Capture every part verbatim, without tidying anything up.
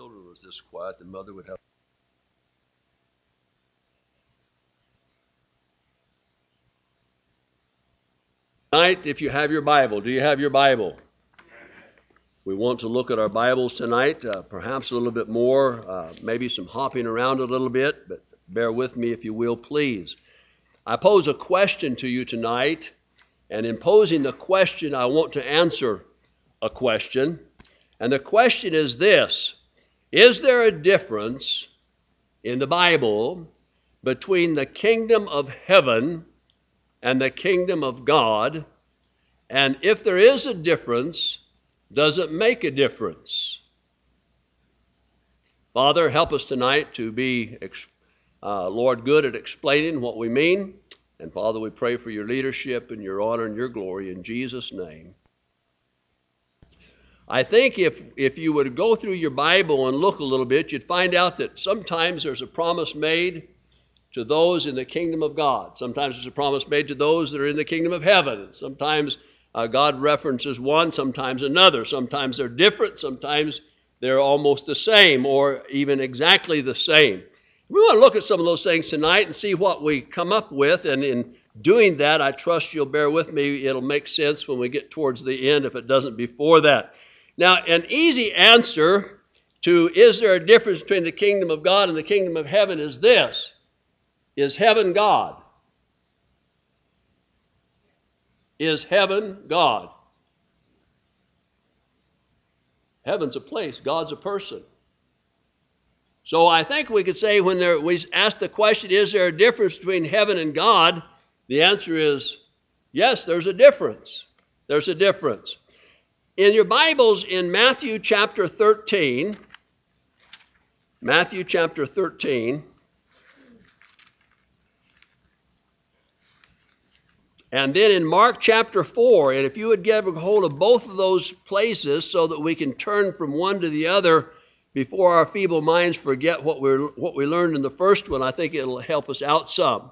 children was this quiet, the mother would have. Tonight, if you have your Bible, do you have your Bible? We want to look at our Bibles tonight, uh, perhaps a little bit more, uh, maybe some hopping around a little bit, but bear with me if you will, please. I pose a question to you tonight, and in posing the question, I want to answer a question. And the question is this: is there a difference in the Bible between the kingdom of heaven and the kingdom of God? And if there is a difference, does it make a difference? Father, help us tonight to be, uh, Lord, good at explaining what we mean. And Father, we pray for your leadership and your honor and your glory in Jesus' name. I think if, if you would go through your Bible and look a little bit, you'd find out that sometimes there's a promise made to those in the kingdom of God. Sometimes there's a promise made to those that are in the kingdom of heaven. Sometimes uh, God references one, sometimes another. Sometimes they're different, sometimes they're almost the same or even exactly the same. We want to look at some of those things tonight and see what we come up with. And in doing that, I trust you'll bear with me. It'll make sense when we get towards the end if it doesn't before that. Now, an easy answer to is there a difference between the kingdom of God and the kingdom of heaven is this: is heaven God? Is heaven God? Heaven's a place, God's a person. So I think we could say when there, we ask the question, is there a difference between heaven and God? The answer is yes, there's a difference. There's a difference. In your Bibles, in Matthew chapter thirteen, Matthew chapter thirteen, and then in Mark chapter four, and if you would get a hold of both of those places so that we can turn from one to the other before our feeble minds forget what we what we learned in the first one, I think it'll help us out some.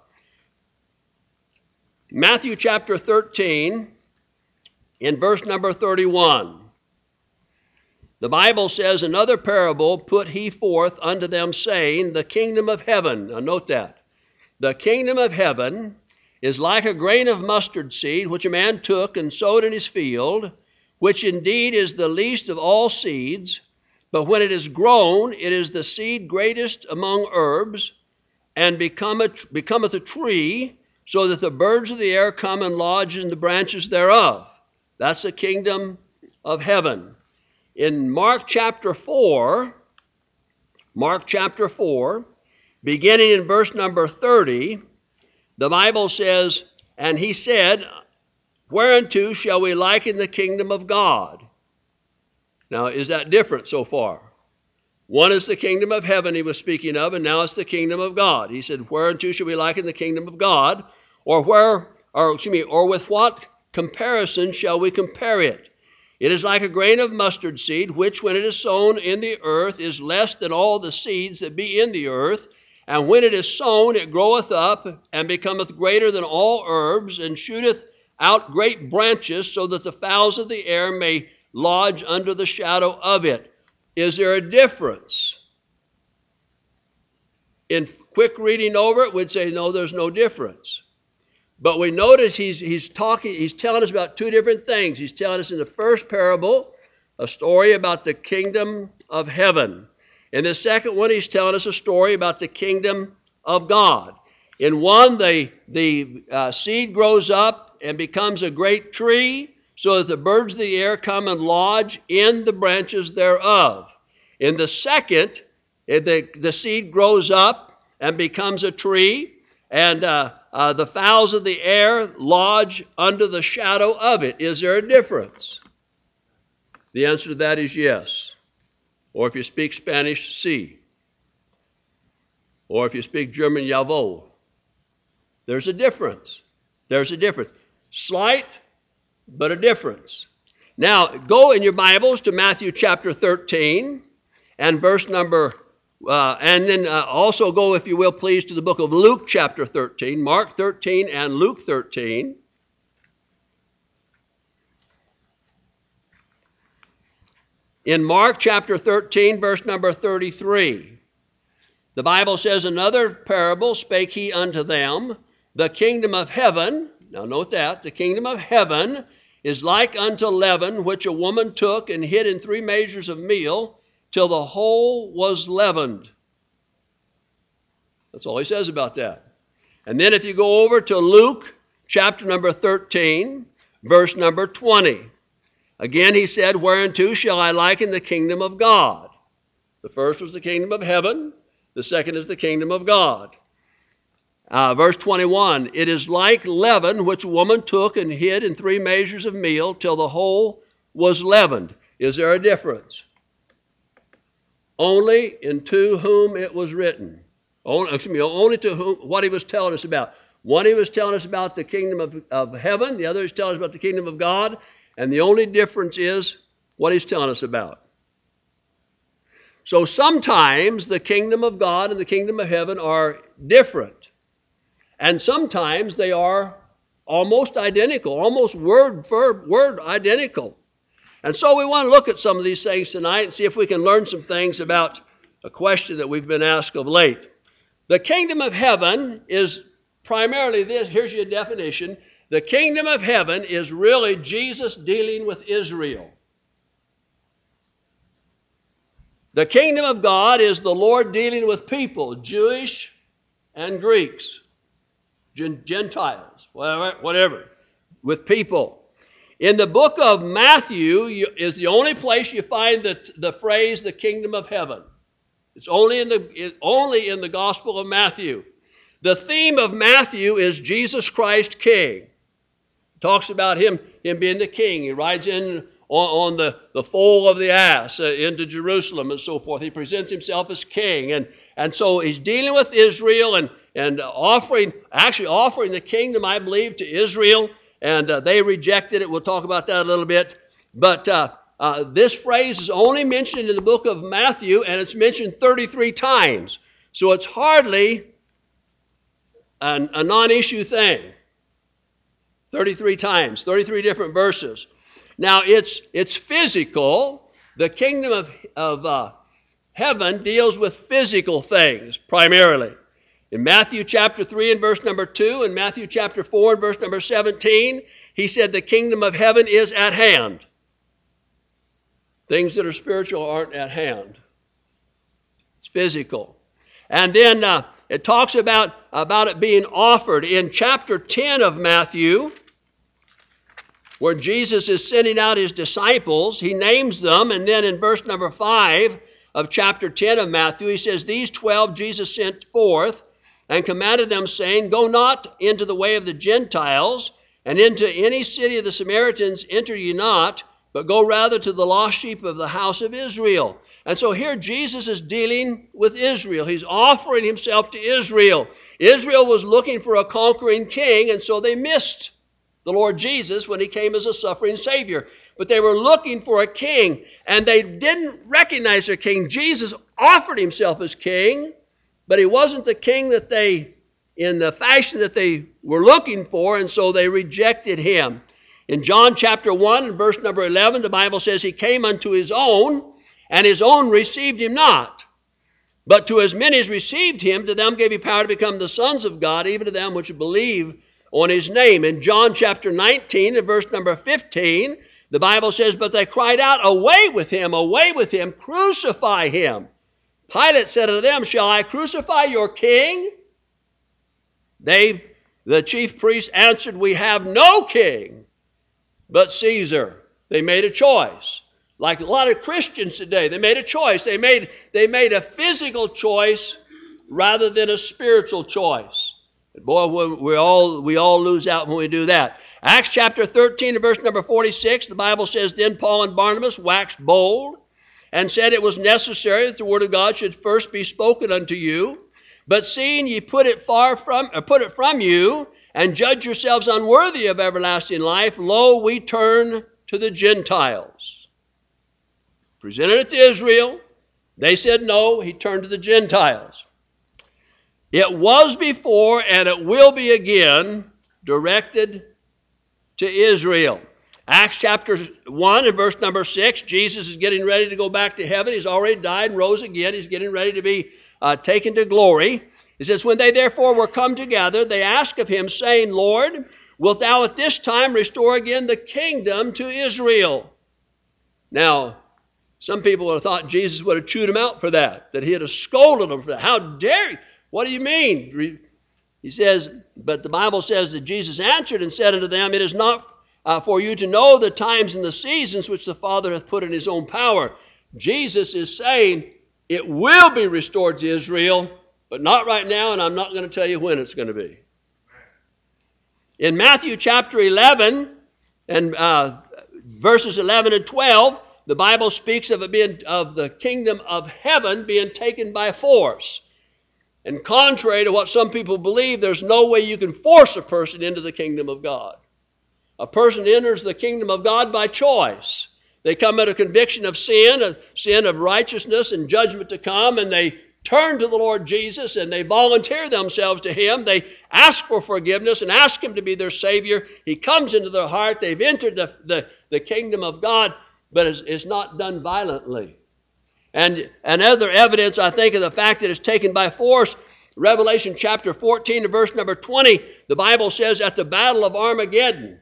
Matthew chapter thirteen, in verse number thirty-one. The Bible says, another parable put he forth unto them, saying, the kingdom of heaven. Now note that. The kingdom of heaven is like a grain of mustard seed, which a man took and sowed in his field, which indeed is the least of all seeds. But when it is grown, it is the seed greatest among herbs, and becometh, becometh a tree, so that the birds of the air come and lodge in the branches thereof. That's the kingdom of heaven. In Mark chapter four, Mark chapter four, beginning in verse number thirty, the Bible says, and he said, whereunto shall we liken the kingdom of God? Now, is that different so far? One is the kingdom of heaven he was speaking of, and now it's the kingdom of God. He said, whereunto shall we liken the kingdom of God? Or where, or excuse me, or with what comparison shall we compare it? It is like a grain of mustard seed, which when it is sown in the earth is less than all the seeds that be in the earth. And when it is sown, it groweth up, and becometh greater than all herbs, and shooteth out great branches, so that the fowls of the air may lodge under the shadow of it. Is there a difference? In quick reading over it, we'd say, no, there's no difference. But we notice he's, he's talking, he's telling us about two different things. He's telling us in the first parable a story about the kingdom of heaven. In the second one, he's telling us a story about the kingdom of God. In one, the, the uh, seed grows up and becomes a great tree, so that the birds of the air come and lodge in the branches thereof. In the second, the, the seed grows up and becomes a tree, and uh, uh, the fowls of the air lodge under the shadow of it. Is there a difference? The answer to that is yes. Or if you speak Spanish, sí. Or if you speak German, jawohl. There's a difference. There's a difference. Slight, but a difference. Now, go in your Bibles to Matthew chapter thirteen and verse number, uh, and then uh, also go, if you will, please, to the book of Luke chapter thirteen, Mark thirteen and Luke thirteen. In Mark chapter thirteen, verse number thirty-three, the Bible says, another parable spake he unto them, the kingdom of heaven, now note that, the kingdom of heaven is like unto leaven, which a woman took and hid in three measures of meal, till the whole was leavened. That's all he says about that. And then if you go over to Luke chapter number thirteen, verse number twenty, again he said, whereunto shall I liken the kingdom of God? The first was the kingdom of heaven. The second is the kingdom of God. Uh, verse twenty-one, it is like leaven which a woman took and hid in three measures of meal till the whole was leavened. Is there a difference? Only in to whom it was written. Only, excuse me, only to whom, what he was telling us about. One he was telling us about the kingdom of, of heaven. The other is telling us about the kingdom of God. And the only difference is what he's telling us about. So sometimes the kingdom of God and the kingdom of heaven are different. And sometimes they are almost identical, almost word for word identical. And so we want to look at some of these things tonight and see if we can learn some things about a question that we've been asked of late. The kingdom of heaven is primarily this. Here's your definition. The kingdom of heaven is really Jesus dealing with Israel. The kingdom of God is the Lord dealing with people, Jewish and Greeks, Gentiles, whatever, whatever, with people. In the book of Matthew is the only place you find the, the phrase, the kingdom of heaven. It's only in the it, only in the Gospel of Matthew. The theme of Matthew is Jesus Christ King. It talks about him, him being the king. He rides in on, on the, the foal of the ass uh, into Jerusalem and so forth. He presents himself as king. And, and so he's dealing with Israel and, and offering, actually offering the kingdom, I believe, to Israel. And uh, they rejected it. We'll talk about that a little bit. But uh, uh, this phrase is only mentioned in the book of Matthew, and it's mentioned thirty-three times. So it's hardly a, a non-issue thing. thirty-three times, thirty-three different verses. Now, it's it's physical. The kingdom of, of uh, heaven deals with physical things primarily. In Matthew chapter three and verse number two, and Matthew chapter four and verse number seventeen, he said the kingdom of heaven is at hand. Things that are spiritual aren't at hand. It's physical. And then uh, it talks about, about it being offered. In chapter ten of Matthew, where Jesus is sending out his disciples, he names them, and then in verse number five of chapter ten of Matthew, he says, these twelve Jesus sent forth, and commanded them, saying, go not into the way of the Gentiles, and into any city of the Samaritans enter ye not, but go rather to the lost sheep of the house of Israel. And so here Jesus is dealing with Israel. He's offering himself to Israel. Israel was looking for a conquering king, and so they missed the Lord Jesus when he came as a suffering Savior. But they were looking for a king, and they didn't recognize their king. Jesus offered himself as king, but he wasn't the king that they, in the fashion that they were looking for, and so they rejected him. In John chapter one and verse number eleven, the Bible says he came unto his own, and his own received him not. But to as many as received him, to them gave he power to become the sons of God, even to them which believe on his name. In John chapter nineteen and verse number fifteen, the Bible says, but they cried out, away with him, away with him, crucify him. Pilate said unto them, shall I crucify your king? They, the chief priests, answered, we have no king but Caesar. They made a choice. Like a lot of Christians today, they made a choice. They made, they made a physical choice rather than a spiritual choice. Boy, we all, we all lose out when we do that. Acts chapter thirteen and verse number forty-six, the Bible says, then Paul and Barnabas waxed bold and said it was necessary that the word of God should first be spoken unto you. But seeing ye put it far from, or put it from you, and judge yourselves unworthy of everlasting life, lo, we turn to the Gentiles. Presented it to Israel. They said no. He turned to the Gentiles. It was before, and it will be again, directed to Israel. Acts chapter one and verse number six, Jesus is getting ready to go back to heaven. He's already died and rose again. He's getting ready to be uh, taken to glory. It says, when they therefore were come together, they asked of him, saying, Lord, wilt thou at this time restore again the kingdom to Israel? Now, some people would have thought Jesus would have chewed him out for that, that he had scolded them for that. How dare you? What do you mean? He says, but the Bible says that Jesus answered and said unto them, it is not uh, for you to know the times and the seasons which the Father hath put in his own power. Jesus is saying it will be restored to Israel, but not right now, and I'm not going to tell you when it's going to be. In Matthew chapter eleven and uh, verses eleven and twelve, the Bible speaks of it being of the kingdom of heaven being taken by force. And contrary to what some people believe, there's no way you can force a person into the kingdom of God. A person enters the kingdom of God by choice. They come at a conviction of sin, a sin of righteousness and judgment to come, and they turn to the Lord Jesus and they volunteer themselves to him. They ask for forgiveness and ask him to be their Savior. He comes into their heart. They've entered the, the, the kingdom of God, but it's, it's not done violently. And another evidence, I think, of the fact that it's taken by force, Revelation chapter fourteen and verse number twenty, the Bible says at the battle of Armageddon,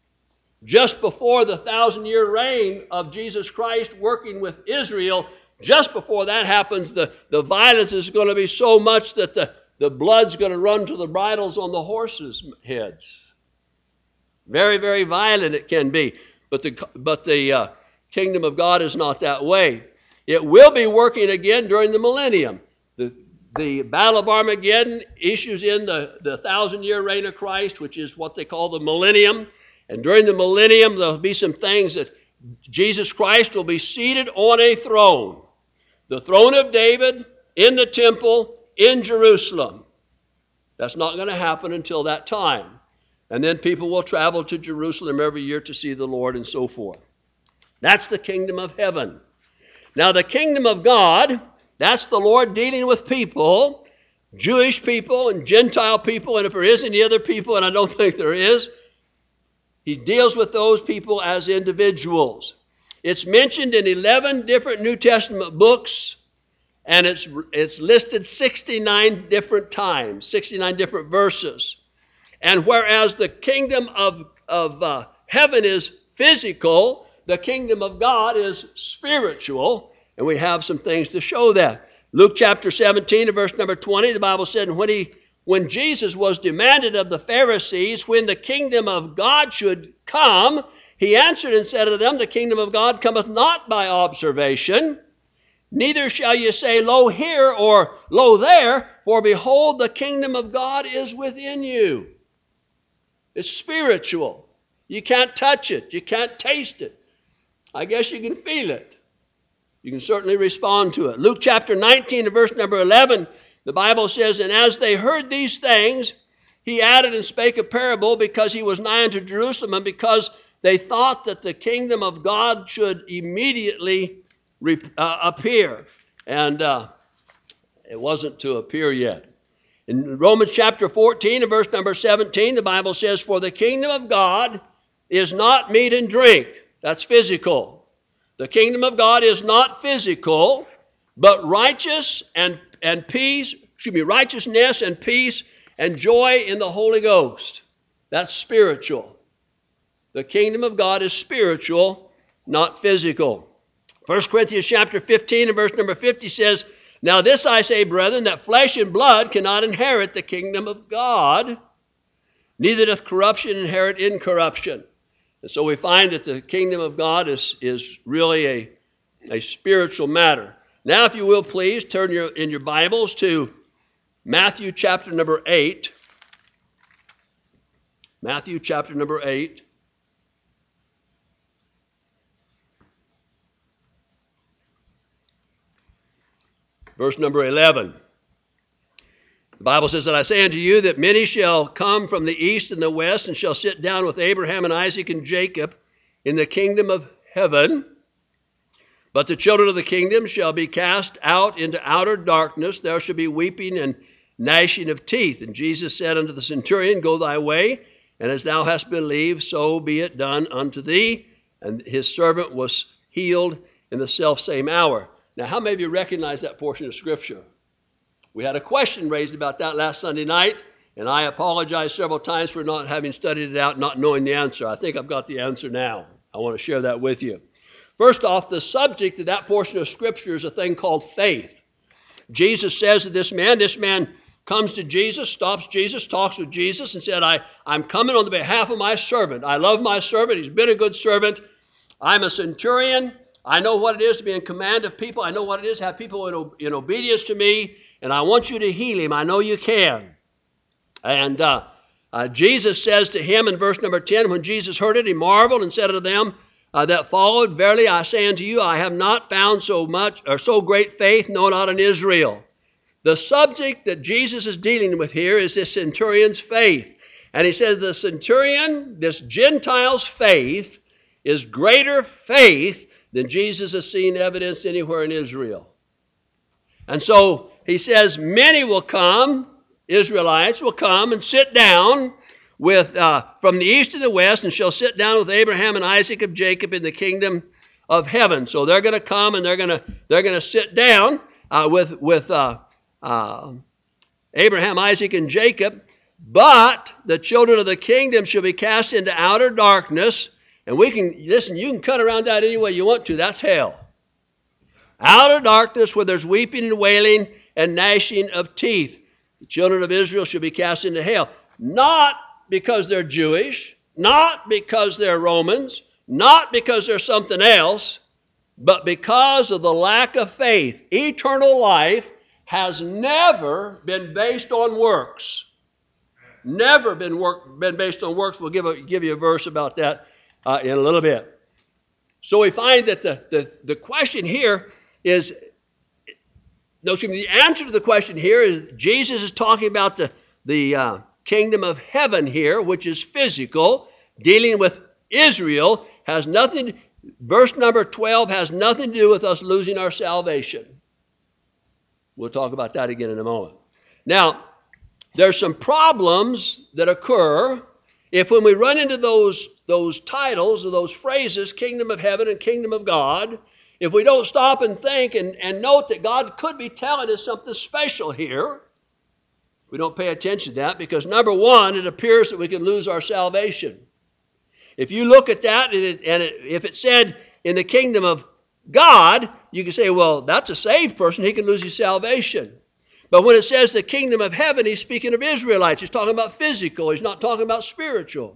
just before the thousand-year reign of Jesus Christ working with Israel, just before that happens, the, the violence is going to be so much that the, the blood's going to run to the bridles on the horses' heads. Very, very violent it can be. But the, but the uh, kingdom of God is not that way. It will be working again during the millennium. The, the Battle of Armageddon issues in the, the thousand-year reign of Christ, which is what they call the millennium. And during the millennium, there'll be some things that Jesus Christ will be seated on a throne. The throne of David in the temple in Jerusalem. That's not going to happen until that time. And then people will travel to Jerusalem every year to see the Lord and so forth. That's the kingdom of heaven. Now the kingdom of God, that's the Lord dealing with people, Jewish people and Gentile people, and if there is any other people, and I don't think there is, he deals with those people as individuals. It's mentioned in eleven different New Testament books, and it's, it's listed sixty-nine different times, sixty-nine different verses. And whereas the kingdom of, of uh, heaven is physical, the kingdom of God is spiritual, and we have some things to show that. Luke chapter seventeen and verse number twenty, the Bible said, when he When Jesus was demanded of the Pharisees when the kingdom of God should come, he answered and said to them, the kingdom of God cometh not by observation, neither shall ye say, lo here or lo there, for behold, the kingdom of God is within you. It's spiritual. You can't touch it. You can't taste it. I guess you can feel it. You can certainly respond to it. Luke chapter nineteen and verse number eleven, the Bible says, and as they heard these things, he added and spake a parable because he was nigh unto Jerusalem, and because they thought that the kingdom of God should immediately re- uh, appear. And uh, it wasn't to appear yet. In Romans chapter fourteen and verse number seventeen, the Bible says, for the kingdom of God is not meat and drink. That's physical. The kingdom of God is not physical, but righteous and and peace, excuse me, righteousness and peace and joy in the Holy Ghost. That's spiritual. The kingdom of God is spiritual, not physical. First Corinthians chapter fifteen and verse number fifty says, now this I say, brethren, that flesh and blood cannot inherit the kingdom of God, neither doth corruption inherit incorruption. And so we find that the kingdom of God is, is really a, a spiritual matter. Now, if you will, please turn your, in your Bibles to Matthew chapter number eight. Matthew chapter number eight. Verse number eleven. The Bible says that I say unto you that many shall come from the east and the west and shall sit down with Abraham and Isaac and Jacob in the kingdom of heaven. But the children of the kingdom shall be cast out into outer darkness. There shall be weeping and gnashing of teeth. And Jesus said unto the centurion, go thy way, And as thou hast believed, so be it done unto thee. And his servant was healed in the selfsame hour. Now, how many of you recognize that portion of Scripture? We had a question raised about that last Sunday night, and I apologize several times for not having studied it out, not knowing the answer. I think I've got the answer now. I want to share that with you. First off, the subject of that portion of Scripture is a thing called faith. Jesus says to this man, this man comes to Jesus, stops Jesus, talks with Jesus, and said, I, I'm coming on the behalf of my servant. I love my servant. He's been a good servant. I'm a centurion. I know what it is to be in command of people. I know what it is to have people in, in obedience to me, and I want you to heal him. I know you can. And uh, uh, Jesus says to him in verse number ten, when Jesus heard it, he marveled and said unto them uh, that followed, Verily I say unto you, I have not found so much or so great faith, no, not in Israel. The subject that Jesus is dealing with here is this centurion's faith. And he says the centurion, this Gentile's faith, is greater faith than Jesus has seen evidenced anywhere in Israel. And so he says many will come, Israelites will come and sit down with uh, from the east and the west, and shall sit down with Abraham and Isaac of Jacob in the kingdom of heaven. So they're going to come and they're going to they're going to sit down uh, with with uh, uh, Abraham, Isaac, and Jacob. But the children of the kingdom shall be cast into outer darkness. And we can, listen, you can cut around that any way you want to. That's hell. Outer darkness where there's weeping and wailing and gnashing of teeth. The children of Israel shall be cast into hell. Not because they're Jewish, not because they're Romans, not because they're something else, but because of the lack of faith. Eternal life has never been based on works. Never been work, been based on works. We'll give, a, give you a verse about that uh, in a little bit. So we find that the, the, the question here is, no, excuse me, the answer to the question here is Jesus is talking about the, the uh, kingdom of heaven here, which is physical, dealing with Israel, has nothing, verse number twelve has nothing to do with us losing our salvation. We'll talk about that again in a moment. Now, there's some problems that occur if when we run into those, those titles or those phrases, kingdom of heaven and kingdom of God, if we don't stop and think and, and note that God could be telling us something special here, we don't pay attention to that because, number one, it appears that we can lose our salvation. If you look at that and, it, and it, if it said in the kingdom of God, you can say, well, that's a saved person. He can lose his salvation. But when it says the kingdom of heaven, he's speaking of Israelites. He's talking about physical. He's not talking about spiritual.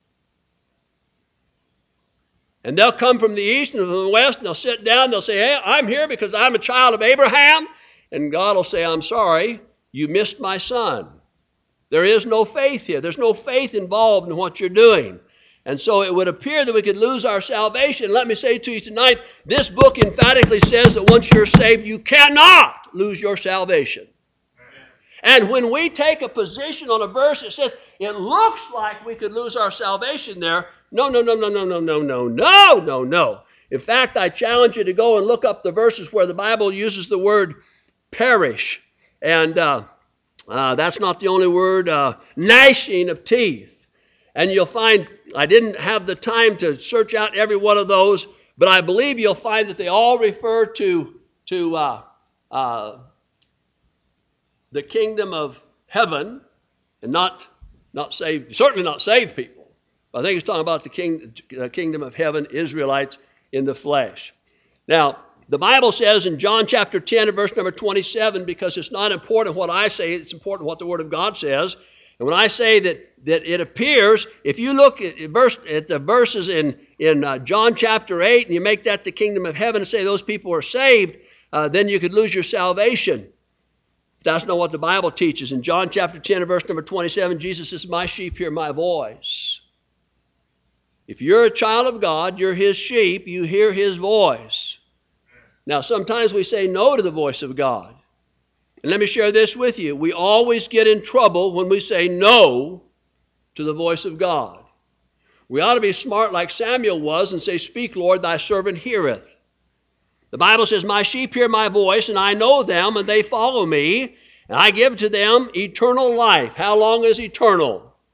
And they'll come from the east and from the west, and they'll sit down, and they'll say, hey, I'm here because I'm a child of Abraham. And God will say, I'm sorry, you missed my son. There is no faith here. There's no faith involved in what you're doing. And so it would appear that we could lose our salvation. Let me say to you tonight, this book emphatically says that once you're saved, you cannot lose your salvation. And when we take a position on a verse that says it looks like we could lose our salvation there, no, no, no, no, no, no, no, no, no, no, no. In fact, I challenge you to go and look up the verses where the Bible uses the word perish. And uh, uh, that's not the only word, uh, gnashing of teeth. And you'll find, I didn't have the time to search out every one of those, but I believe you'll find that they all refer to, to uh, uh, the kingdom of heaven, and not not saved, certainly not saved people. I think it's talking about the king, uh, kingdom of heaven, Israelites in the flesh. Now, the Bible says in John chapter ten and verse number twenty-seven, because it's not important what I say, it's important what the Word of God says. And when I say that, that it appears, if you look at, verse, at the verses in, in uh, John chapter eight, and you make that the kingdom of heaven and say those people are saved, uh, then you could lose your salvation. That's not what the Bible teaches. In John chapter ten and verse number twenty-seven, Jesus says, my sheep hear my voice. If you're a child of God, you're his sheep, you hear his voice. Now, sometimes we say no to the voice of God. And let me share this with you. We always get in trouble when we say no to the voice of God. We ought to be smart like Samuel was and say, speak, Lord, thy servant heareth. The Bible says, my sheep hear my voice, and I know them, and they follow me, and I give to them eternal life. How long is eternal?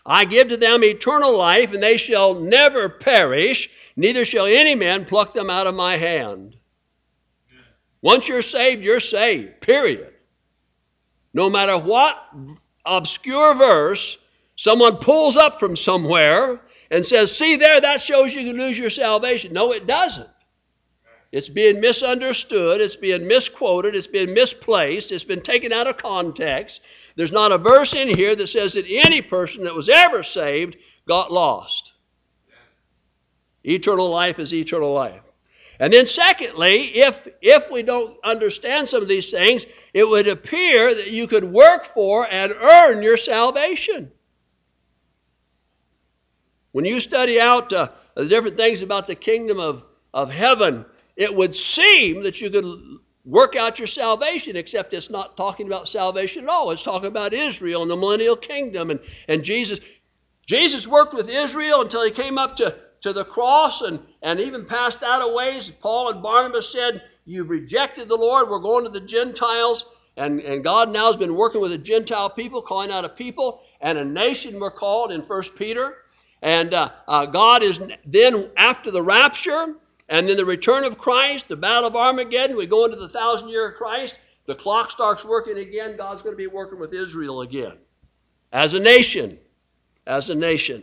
I give to them eternal life, and they shall never perish, neither shall any man pluck them out of my hand. Once you're saved, you're saved, period. No matter what obscure verse someone pulls up from somewhere and says, see there, that shows you can lose your salvation. No, it doesn't. It's being misunderstood. It's being misquoted. It's being misplaced. It's been taken out of context. There's not a verse in here that says that any person that was ever saved got lost. Eternal life is eternal life. And then secondly, if, if we don't understand some of these things, it would appear that you could work for and earn your salvation. When you study out uh, the different things about the kingdom of, of heaven, it would seem that you could work out your salvation, except it's not talking about salvation at all. It's talking about Israel and the millennial kingdom. And, and Jesus, Jesus worked with Israel until he came up to, to the cross and, and even passed out a ways. Paul and Barnabas said, you've rejected the Lord. We're going to the Gentiles. And, and God now has been working with the Gentile people, calling out a people. And a nation we're called in First Peter. And uh, uh, God is then, after the rapture, and then the return of Christ, the battle of Armageddon, we go into the thousand year of Christ, the clock starts working again. God's going to be working with Israel again. As a nation. As a nation.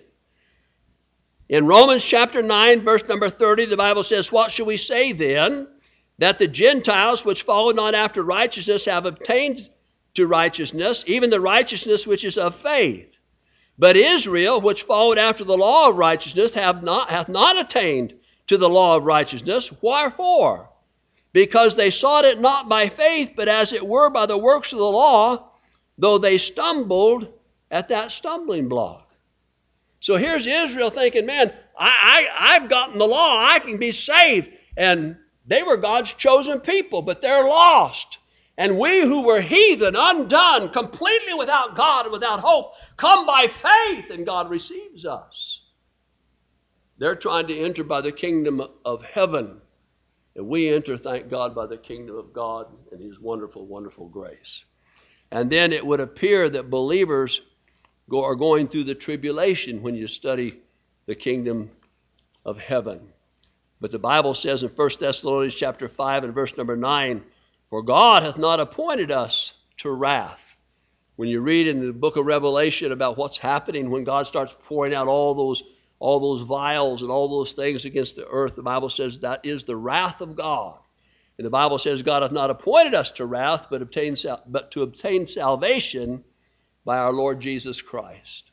In Romans chapter nine, verse number thirty, the Bible says, what shall we say then? That the Gentiles which follow not after righteousness have obtained to righteousness, even the righteousness which is of faith. But Israel, which followed after the law of righteousness, have not, hath not attained to the law of righteousness. Wherefore? Because they sought it not by faith, but as it were by the works of the law, though they stumbled at that stumbling block. So here's Israel thinking, man, I, I, I've gotten the law. I can be saved. And they were God's chosen people, but they're lost. And we who were heathen, undone, completely without God and without hope, come by faith, and God receives us. They're trying to enter by the kingdom of heaven. And we enter, thank God, by the kingdom of God and his wonderful, wonderful grace. And then it would appear that believers go, are going through the tribulation when you study the kingdom of heaven. But the Bible says in First Thessalonians chapter five and verse number nine, for God hath not appointed us to wrath. When you read in the book of Revelation about what's happening when God starts pouring out all those all those vials and all those things against the earth, the Bible says that is the wrath of God. And the Bible says God hath not appointed us to wrath, but, obtain, but to obtain salvation by our Lord Jesus Christ.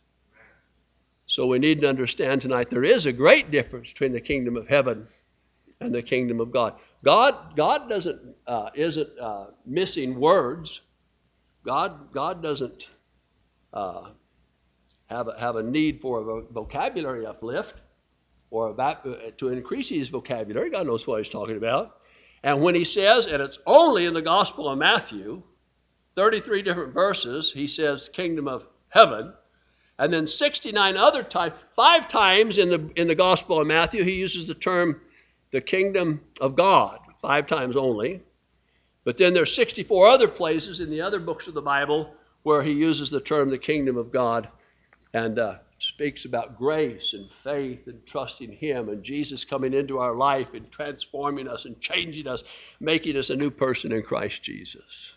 So we need to understand tonight there is a great difference between the kingdom of heaven and the kingdom of God. God, God doesn't uh, isn't uh, missing words. God, God doesn't uh, have a, have a need for a vocabulary uplift or a, to increase his vocabulary. God knows what he's talking about. And when he says, and it's only in the Gospel of Matthew, thirty-three different verses, he says kingdom of heaven. And then sixty-nine other times, five times in the in the Gospel of Matthew, he uses the term the kingdom of God, five times only. But then there's sixty-four other places in the other books of the Bible where he uses the term the kingdom of God and uh, speaks about grace and faith and trusting him and Jesus coming into our life and transforming us and changing us, making us a new person in Christ Jesus.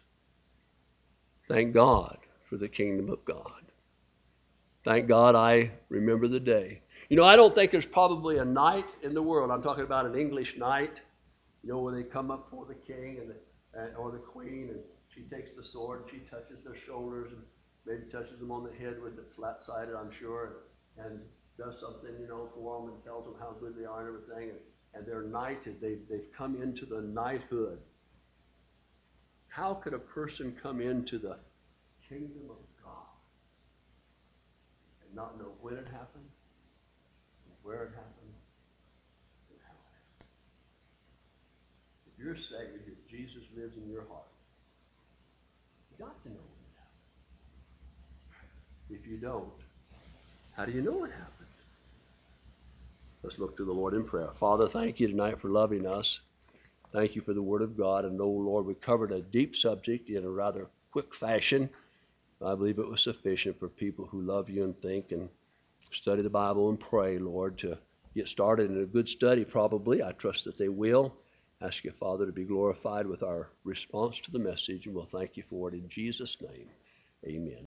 Thank God for the kingdom of God. Thank God I remember the day. You know, I don't think there's probably a night in the world, I'm talking about an English night, you know, where they come up for the king and the, and, or the queen, and she takes the sword and she touches their shoulders and maybe touches them on the head with it flat-sided, I'm sure, and, and does something, you know, for them and tells them how good they are and everything, and, and they're knighted. They've, they've come into the knighthood. How could a person come into the kingdom of God and not know when it happened, and where it happened, and how it happened? If you're saved, if Jesus lives in your heart, you got to know when it happened. If you don't, how do you know it happened? Let's look to the Lord in prayer. Father, thank you tonight for loving us. Thank you for the Word of God. And, oh, Lord, we covered a deep subject in a rather quick fashion. I believe it was sufficient for people who love you and think and study the Bible and pray, Lord, to get started in a good study probably. I trust that they will. Ask you, Father, to be glorified with our response to the message, and we'll thank you for it in Jesus' name. Amen.